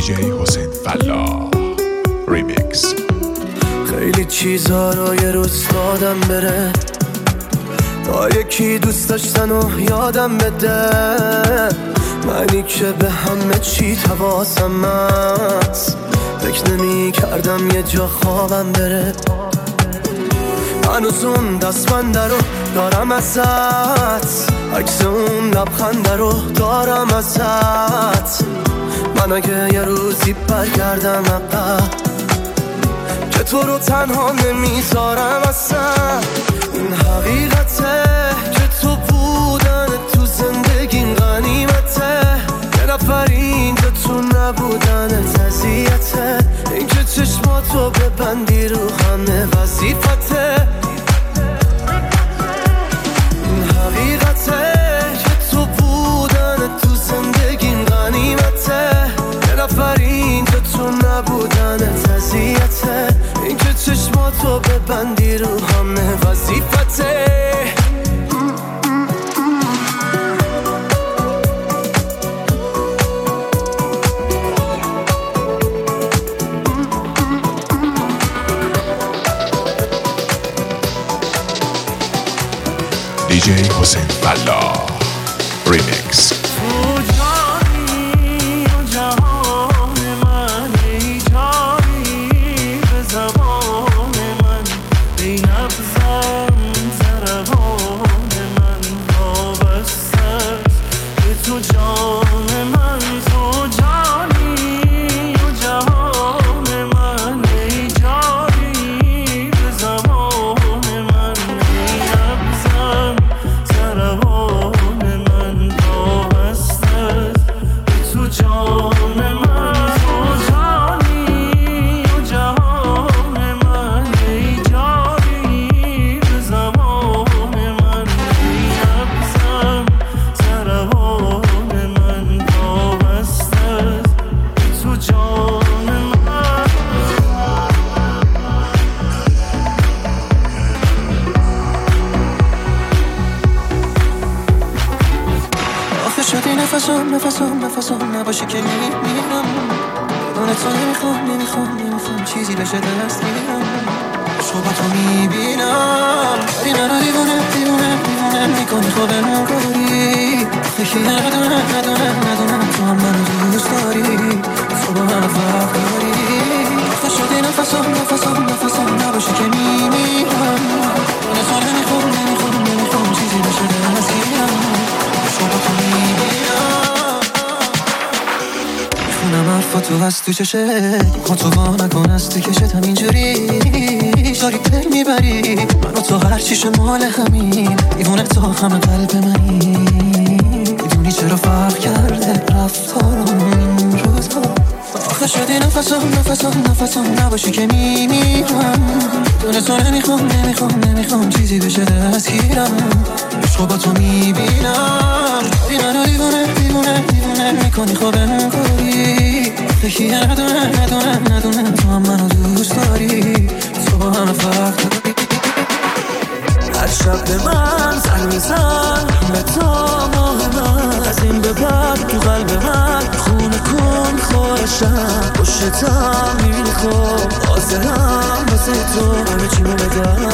دیجی حسین فلاح ریمیکس. خیلی چیزها رو یه روز دادم بره تا یکی دوست داشتن و یادم بده، منی که به همه چی حواسم هست، فکر نمی کردم یه جا خوابم بره. هنوز اون دستبنده رو دارم ازت، عکس اون لبخنده رو دارم ازت. من اگه یه روزی برگردم عقب که تو رو تنها نمیذارم اصلا. این حقیقته که تو بودن تو زندگیم غنیمته، یه نفر اینجا تو نبودن اذیته. این که چشماتو ببندی رو همه وظیفته. این حقیقته که تو بودن تو زندگیم غنیمته، یه نفر اینجا تو نبودن اذیته. این که چشماتو ببندی رو همه وظیفته. دیجی حسین فلاح ریمیکس. نفسم نباشه که میمیرم. بدون تو نمیخوام چیزی بشه دست میگیرم. عشق با تو میبینم ولی منو دیوونه میکنی خودمون کاری. یکی ندونم تو هم منو دوست داری، تو با من فرق داری. آخه شدی نفسم نباشه که میمیرم. بدون تو نمیخوام چیزی بشه دست میگیرم. عشق با تو میبینم میخونم حرفاتو از تو چشت، خودتو وا نکن از تو کشت. همینجوری داری پی میبری منو تو هر چیش مال همین. دیوونه تو همه قلب منی، میدونی چرا فرق کرده رفتارم این روزا. آخه شدی نفسم نباشی که میمیرم. دونه تو نمیخوام چیزی بشه دستگیرم. عشق با تو میبینم ولی منو دیوونه میکنی خودمون کاری. یکی ندونم تو هم منو دوست داری، تو با همه فرق داری. هر شب به من زنگ میزن همه تا ماه من، از این به بعد تو قلب من خونه کن خواهشم. پشتم میبینی خوب حاضرم واسه تو همه چی رو بدم.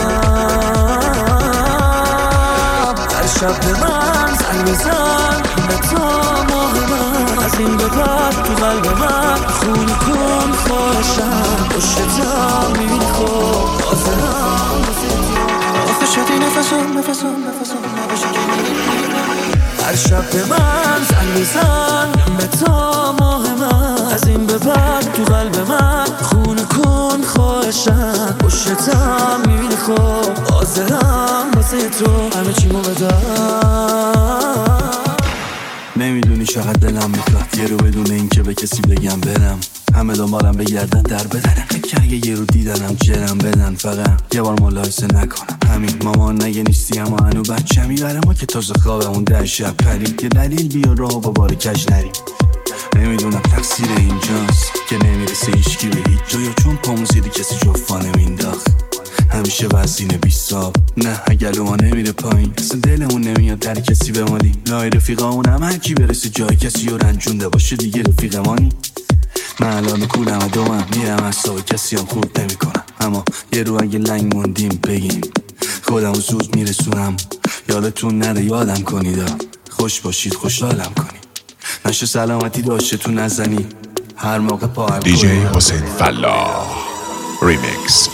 هر شب به من زنگ میزن همه تا ماه من، از این به بعد تو قلب من خونه کن خواهشم. پشتم میبینی خوب حاضرم واسه تو. آخه شدی نفسم نباشه که میمیرم. هر شب به من زنگ میزن همه تا ماه من، از این به بعد تو قلب من خونه کن خواهشم. پشتم میبینی خوب حاضرم واسه تو همه چی رو بدم. نمیدونی چقدر دلم میخواد یه رو بدون این که به کسی بگم برم. همه دنبالم بگردن در بدنم، که اگه یه رو دیدنم جرم بدن. فقط یه بار ملاحظه نکنم همین. مامان نگه نیستی اما هنو بچه میبره ما که تازه خوابمون 10 شب پرید. یه دلیل بیا راه با بار کج نریم. نمیدونم تقصیر اینجاست که نمیرسه هیچکی به هیچ جا، یا چون پامون زیر کسی جفا نمینداخت. همیشه وزین بیستاب نه اگه ما نمیره پایین، اصلا دلمون نمیاد در کسی بمالیم. لای رفیقامون هم هر کی برسه جای کسی رو رنجونده باشه دیگه رفیقمانی. من الان کولم و دومم میرم از صبح کسی هم خورد نمی کنم، اما یه رو اگه لنگ موندیم بگیم خودم و زود میرسونم. یادتون نره یادم کنید، خوش باشید خوشحالم کنید، نشه سلامتی داشته تو نزنی هر موقع پا هم DJ حسین فلاح ریمیکس.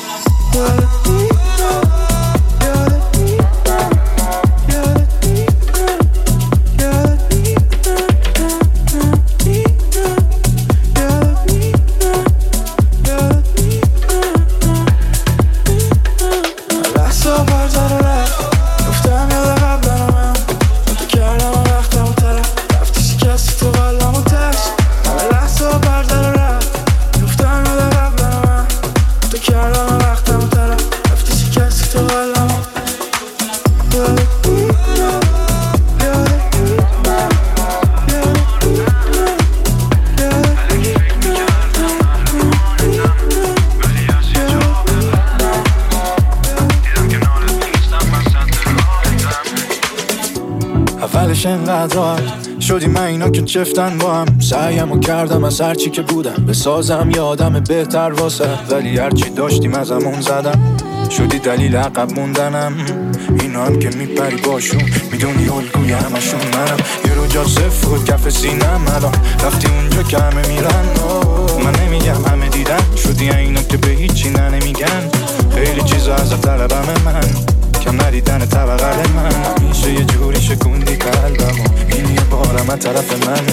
اولش انقدر شدی من اینا که چفتن با هم، سعیمو کردم از هرچی که بودم بسازم یادم بهتر واسه، ولی هرچی داشتیم از همون زدم، شدی دلیل عقب موندنم. اینا هم که میپری باشون میدونی الگوی همشون منم، یه رو جا صفر بود کف سینم، الان رفتی اونجا که همه میرن. من نمیگم همه دیدن، شدی اینا که به هیچی نمیگن، خیلی چیزا از طلبم من، کم ندیدن طبقه من، میشه یه جوری شکوندی قلبم و این یه بارم از طرف من.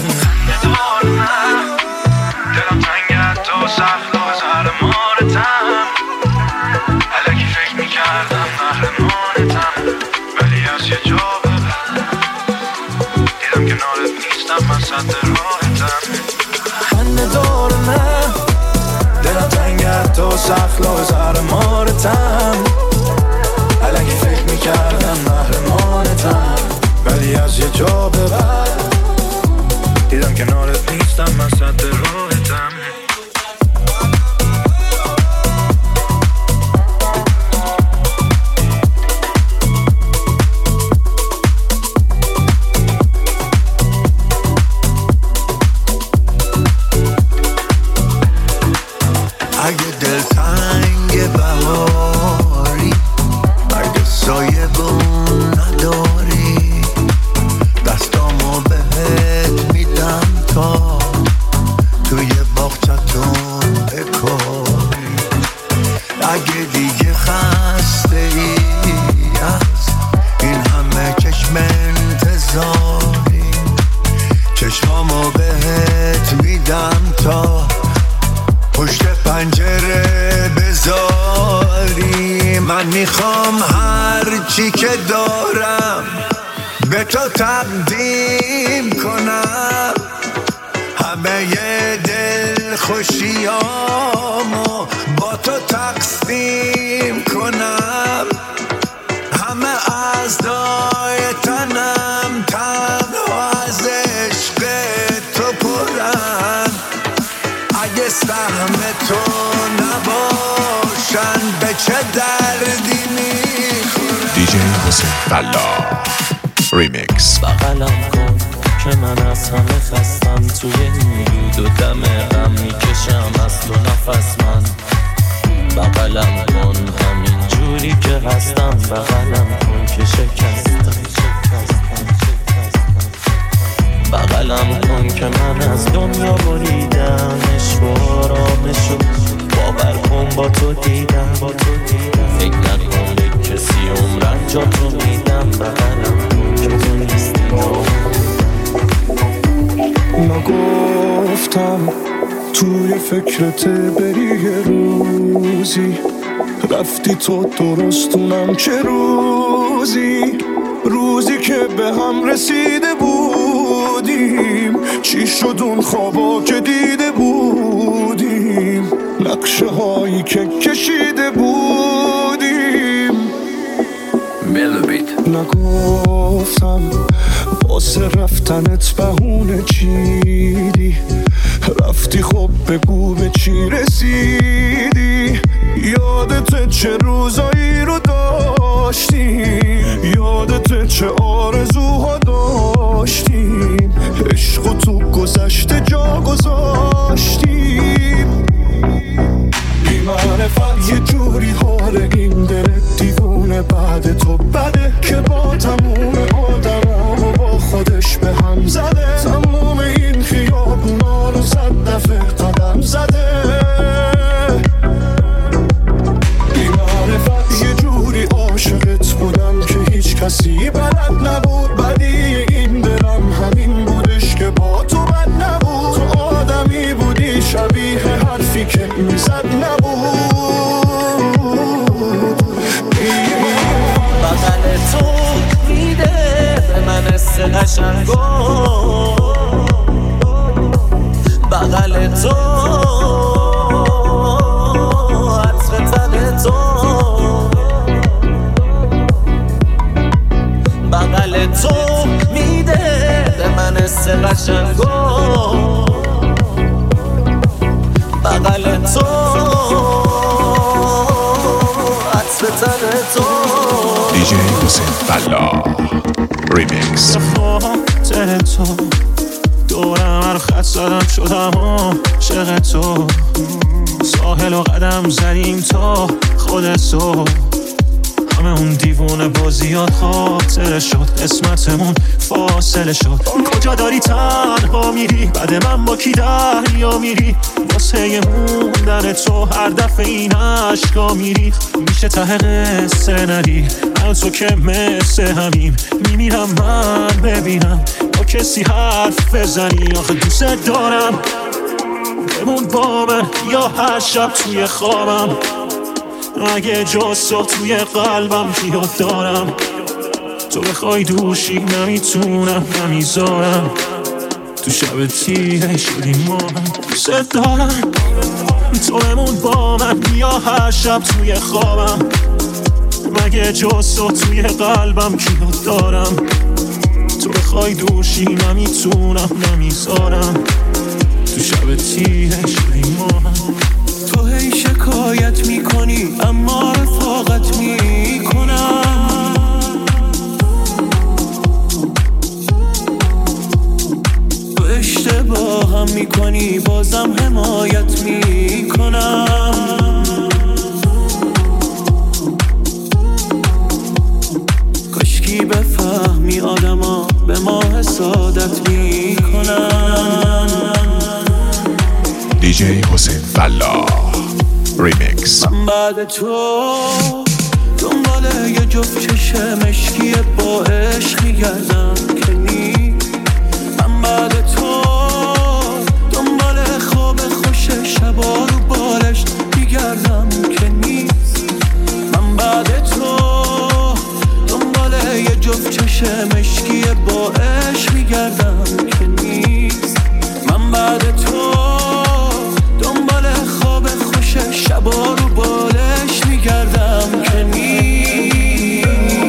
دلم تنگت تو سخت و زهر مارتم، الکی فکر میکردم محرمانتم، ولی از یه جا به بعد دیدم که نارت نیستم من صد راحتم. من دارم دلم تنگت تو سخت و زهر مارتم، الکی فکر میکردم محرمانتم، ولی از یه جا به بعد دیدم کنارت نیستم من صد راحتم. اگه دلتنگ بهاری، اگه سایه بون نداری، دستامو بهت میدم تا توی باغچتون بکاری. اگه دیگه خسته ای از این همه چشم انتظاری، چشمامو بهت میدم تا پشت پنجره بذاری. من میخوام هر چی که دارم به تو تقدیم کنم، همه دل خوشیامو با تو تقسیم کنم، همه اعضای تنم تنها از عشق تو پرن. اگه سهم تو نباشن به چه دردی میخورن. DJ حسین فلاح ریمیکس. بغلم کن که من از همه خستم، توی این دود و دم غم میکشم از تو نفس من. بغلم کن همین جوری که هستم، بغلم کن که شکستم. بغلم کن که من از دنیا بریدم، عشق و آرامشو باور کن با تو دیدم. فکر نکن به کسی عمرن جا تو میدم، بغلم کن که تو نیستی. نگفتم توی فکرت بری یه روزی، رفتی تو درستونم چه روزی که به هم رسیده بودیم، چی شد اون خوابا که دیده بودیم، نقشه هایی که کشیده بودیم. نگفتم واسه رفتنت بهونه چیدی، رفتی خب بگو به چی رسیدی. یادت چه روزایی رو داشتیم، یادت چه آرزوها داشتیم، عشق تو گذشته جا گذاشتیم. معرفت یه جوری حال این دل دیوونه بعد تو بده که با تموم آدمامو با خودش به هم زده تموم این خیابونا رو 100 دفعه قدم زده بی معرفت یه جوری عاشقت بودم که هیچ کسی بلد نبود بدی این دلم همین بودش که با تو بد نبود تو آدمی بودی شبیه حرفی که میزد نبود بغل تو میده به من حس قشنگو بغل تو عطر تن تو بغل تو میده به من حس قشنگو بغل تو عطر تن تو دیجی حسین فلاح ریمیکس. خاطر تو دورم رو خط زدم شدم عاشق تو ساحل و قدم زدیم تا خودت تو همه اون دیوونه بازیات خاطر شد قسمتمون فاصله شد کجا داری تنها میری بعد من با کی دریا میری واسه موندن تو هر دفعه این عشقا میری میشه ته قصه ندی من تو که مثل همین میمیرم من ببینم با کسی حرف بزنی آخه دوست دارم بمون با من یا هر شب توی خوابم اگه جز تو توی قلبم بیاد دارم تو بخوای دوشی نمیتونم نمیذارم تو شب تیره شدیم ما دوست دارم تو بمون با من یا هر شب توی خوابم مگه جز تو توی قلبم بیاد دارم تو بخوای دوشی نمیتونم نمیذارم تو شب تیره شدیم ما تو هی شکایت میکنی اما رفاقت میکنم تو اشتباه هم میکنی بازم حمایت میکنم کاشکی بفهمی آدما به ما حسادت میکنن دیجی حسین فلاح ریمیکس. من بعد تو دنبال یه جفت چشم مشکی با عشق میگردم که نیست من بعد تو دنبال خواب خوش شبا رو بالش میگردم که نیست من بعد تو دنبال یه جفت چشم مشکی با عشق میگردم که نیست من بعد تو دنبال خواب خوش شبا رو بالش میگردم که نیست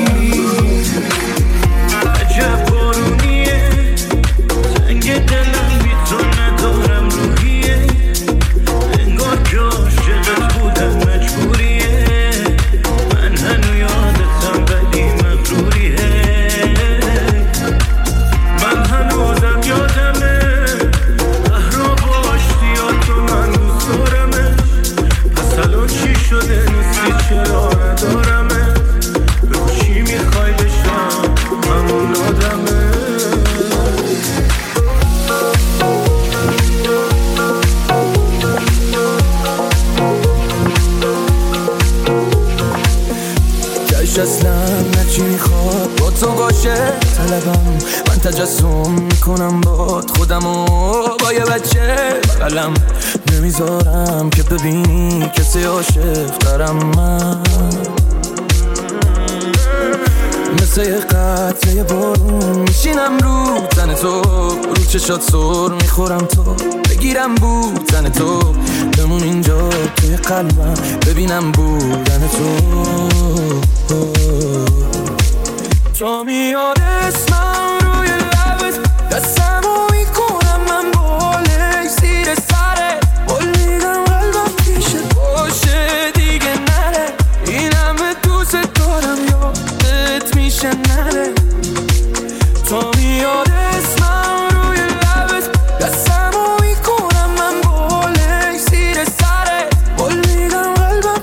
عجب بارونیه زنگ دلم بی تو ندارم روحیه انگار که عاشقت بودم مجبوریه من هنو یادتم ولی مغروریه من هنوزم یادمه شده نیستی چرا ندارمه بگو چی میخوای بشم همون آدمه جاش اصلا نچی میخواد با تو باشه طلبم من تجسم میکنم باد خودمو با یه بچه بغلم نمیذارم که ببینی کسی عاشق دارم من مثل یه قطره یه بارون میشینم رو تن تو رو چشات سر میخورم تو بگیرم بودن تو بمون اینجا توی قلبم ببینم بودن تو میاد اسمم روی لبت دستمو میکنم من بالش زیر سره بلیدم قلبم پیشت باشه دیگه نره این همه دوست دارم یادت میشه نره تو میاد اسمم روی لبت دستمو میکنم من بالش زیر سره بلیدم قلبم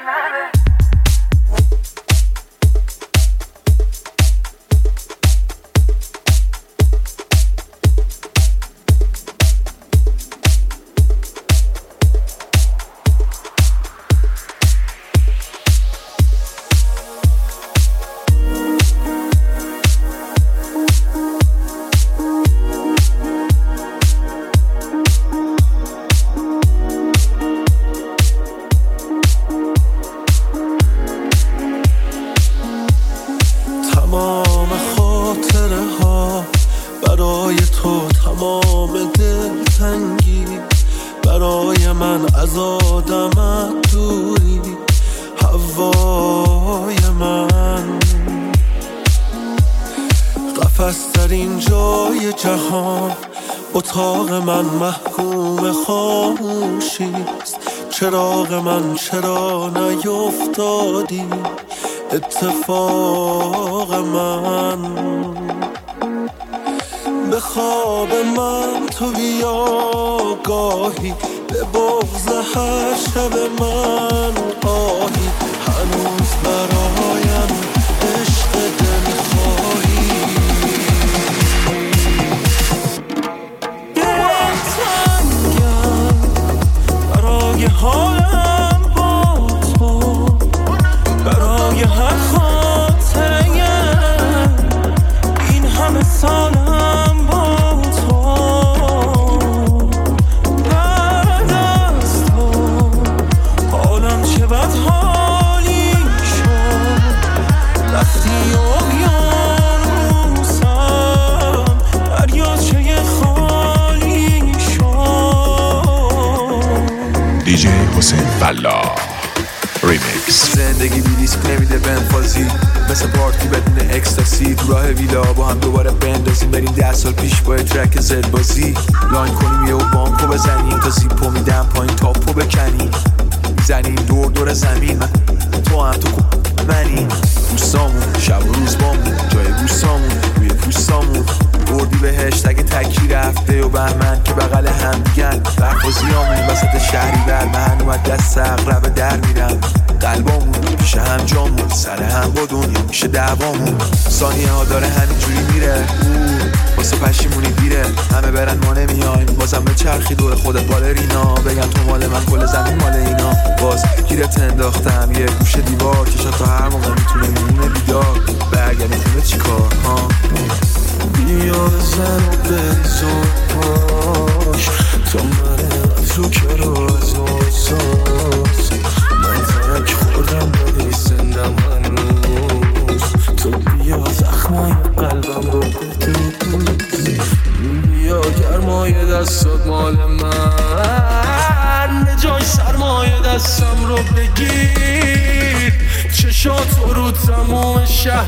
چراغ من چرا نیفتادی اتفاق من به خواب من تو بیا گاهی به بغض هر شب من آهی هنوز برایم عشق دل خواهی دلتنگم برای حالم با تو برای هر خاطره این همه سالم با تو بعد از تو حالم چه بد حالی شد وقتی اقیانوسم دریاچه خالی شد. دیجی حسین فلاح ریمیکس. زندگی بی ریسک نمیده بنفازی مثل پارتی بدون اکستاسی تو راه ویلا با هم دوباره بندازیم بریم 10 سال پیش با ترک زد بازی لاین کنیم یه و بانکو بزنیم تا زیپو میدم پایین تاپو بکنیم میزنیم دور دور زمین تو هم تو منی دوستامون شب و روز بامون جای بوستامون روی پوستامون بردی بهشت اگه تکی رفته و بهمن که بغل هم دیگن برخوزیامون وسط شهری بر من اومد دست اقرب در میرم قلبامون پیش هم جامون سر هم با دنیا میشه دعوامون ثانیه ها داره همینجوری میره واسه پشیمونی دیره همه برن ما نمیایم بازم به چرخی دور خودت بالرینا بگن تو مال من کل زمین مال اینا باز گیرت انداختم یه گوشه دیوار که شاید تا هر موقع میتونه میمونه بیدار برگردی خونه چی کار ها بیا بزن و بریزون پاش تا من از رو کرو از آساس من ترک خوردم ولی زندم هنوز تو بیا زخمای قلبم رو بدوز بیا گرمای دستات مال من جای سرمایه دستم رو بگیر چشاتو رو تموم شهر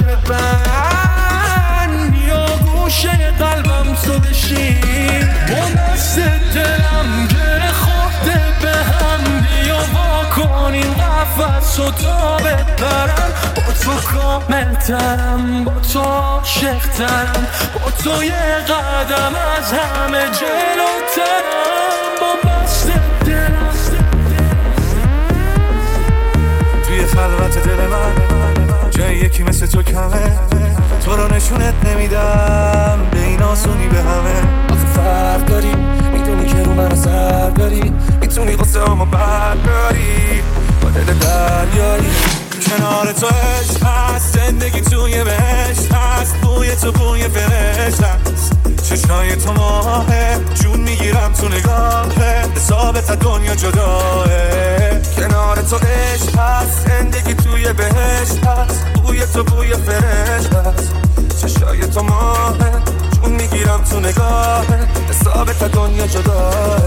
بند بیا گوشه قلبم تو بشین با دست دلم گره خورده به هم بیا با کنیم قفص و تا ببرم با تو کامل ترم با تو عاشق ترم با تو یه قدم از همه جلوترم با دست دلم توی خلوت دل من جای یکی مثل تو کمه تو رو نشونت نمیدم به این آسونی به همه آخه فرق داری میدونی که رو من اثر داری میتونی قصه همو برداری با دل دریایی کنار تو عشق هست زندگی توی بهشت هست بوی تو بوی فرشت هست چشای تو ماهه جون میگیرم تو نگاهه حسابت دنیا جداه کنار تو عشق هست زندگی توی بهشت هست بوی تو بوی فرشت هست چشای تو ماهه جون میگیرم تو نگاهه حسابت دنیا جداه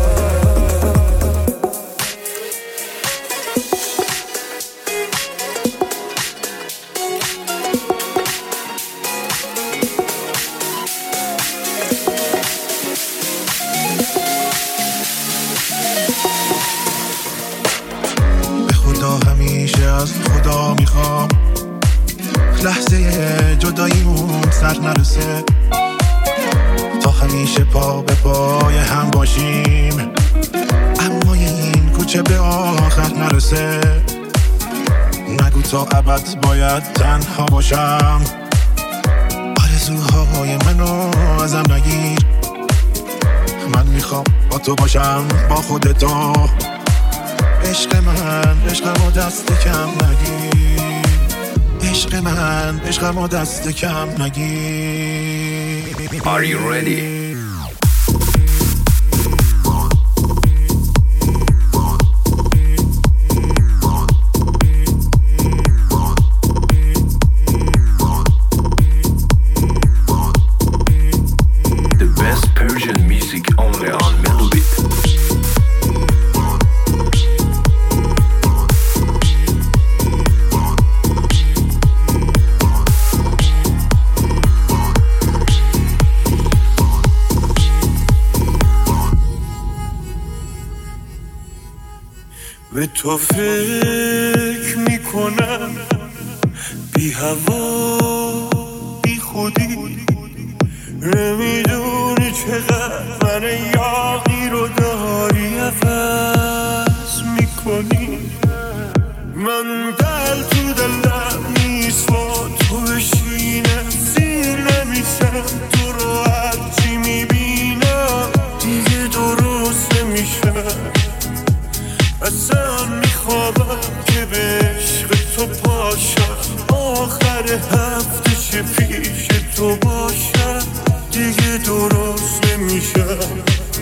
از خدا میخوام لحظه جداییمون سر نرسه تا همیشه پا به پای هم باشیم اما این کوچه به آخر نرسه نگو تا ابد باید تنها باشم. آرزوهای منو ازم نگیر، من میخوام با تو باشم با خودتو. عشق من عشقمو دست کم نگیر، عشق من عشقمو دست کم نگیر. Are you ready? به تو فکر میکنم بی هوا بی خودی، نمیدونی چقدر من یاغی رو داری عوض میکنی. من دل تو دلم نیست با تو بشینم، سیر نمیشم تو رو هرچی میبینم دیگه درست نمیشم. اصلا میخوابم که به عشق تو پاشم، آخر هفته چه پیش تو باشم دیگه درست نمیشم.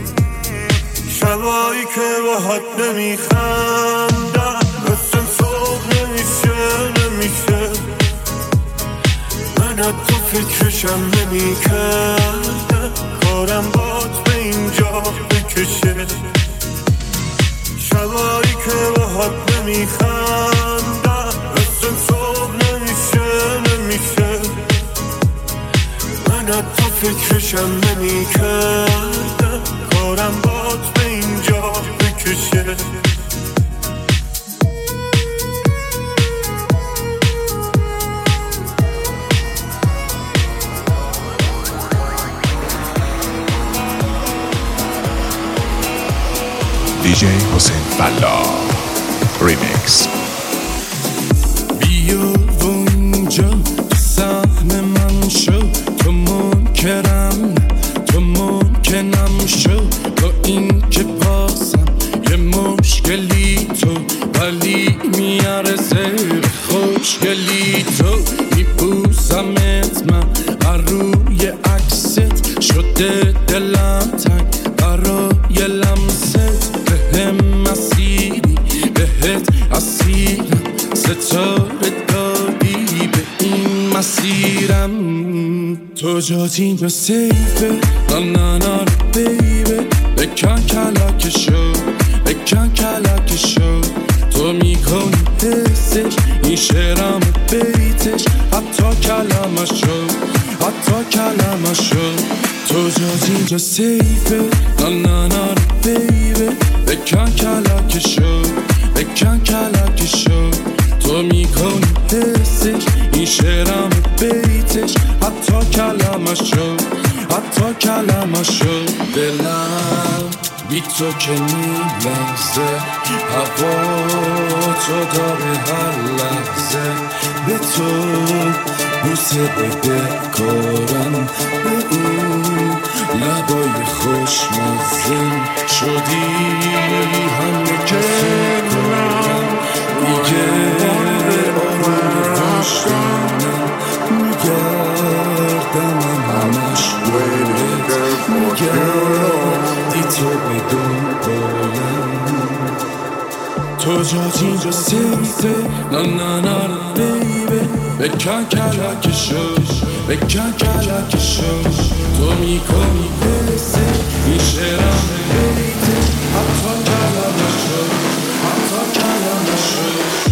شبایی که باهات نمیخندم اصلا صبح نمیشه، من از تو فکرشم نمیکردم، کارم بات به اینجا بکشه. شبایی که باهات نمیخندم اصلا صبح نمیشه، من از تو فکرشم نمیکردم، کارم بات به اینجا بکشه. DJ حسین فلاح ریمیکس. بیا و اینجا تو سهم من شو، تو منکرم شو، با این که بازم یه مشکلی تو ولی میارزه به خوشگلی تو. میبوسمت من هر روی عکست، شده دلم تنگ برای لمست. بهم مسیری بهت اسیرم، ستاره دادی به این مسیرم. تو جاتی به سیفه نانانا بیبه، بکن کلاکشو بکن کلاکشو. تو میکنی حسش این شعرم بیتش، حتی کلمشو. تو جاتی اینجا سیفه نانانا بیبه، بکن کلاکشو بکن کلاکشو. تو میکنی حسش این شعرم بیتش، حتی کلمشو. دلم بی تو که میلرزه، هوا تو داره هر لحظه. به تو بوسه بده کارم، به اون لبای خوشمزه شدی همه که کارم. دیگه آروم پشتم میگردم، همش بایدت میگردی تو به دنبالم. تو جات اینجا سیفه نانانا بیبه، بکن کلاکشو بکن کلاکشو. تو میکنی حسه این شعرم بیته، حتی کلمشو.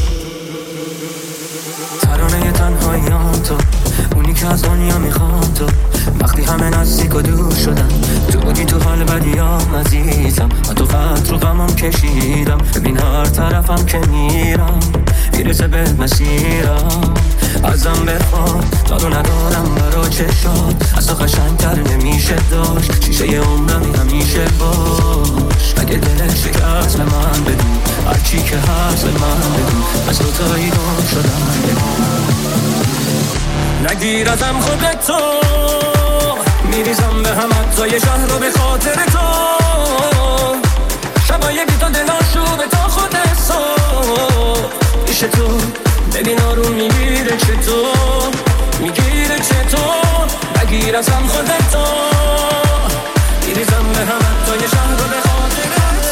ترانه تنهاییان تو، اونی که از دنیا میخوام تو. وقتی همه نزدیک و دور شدن، تو بودی تو حال بدیام عزیزم. من تو قدر و غمم کشیدم، ببین هر طرفم که میرم میرسه به مسیرم. ازم بخواد دارو ندارم برا چشات، از تو قشنگتر نمیشه داشت. شیشه عمرمی همیشه باش. اگه دلت شکست به من بدون، هرچی که هست به من بدون، از تو تایی گم شدم بدون. نگیر ازم خودتو، میریزم به هم حتی شهر رو به خاطر تو. شبای بی تو دلاشو به تا خود حساب پیش تو. ببین آروم میگیره چطور، میگیره چطور. نگیر ازم خودتو، میریزم به هم حتی شهر رو به خاطر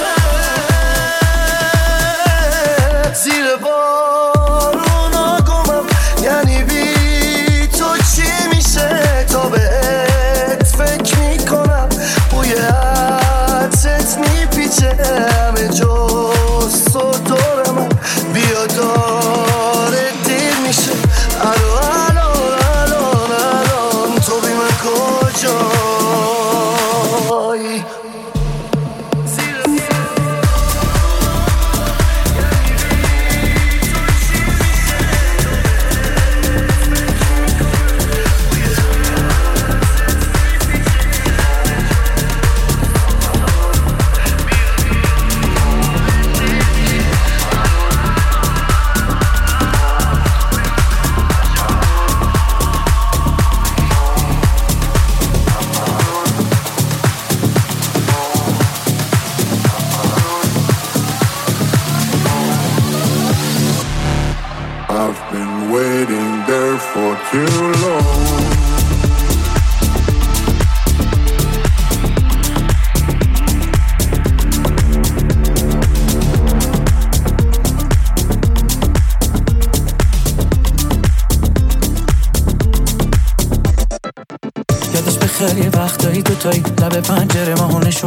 تو. زیر بارونا گمم، یعنی بی تو چی میشه؟ تا بهت فکر میکنم، بوی عطرت میپیچه همه جز تو دور من. بیا داره دیر میشه، الان تو بی من کجایی؟ I've been waiting there for too long. یادش بخیر یه وقتایی دوتایی لب پنجره ما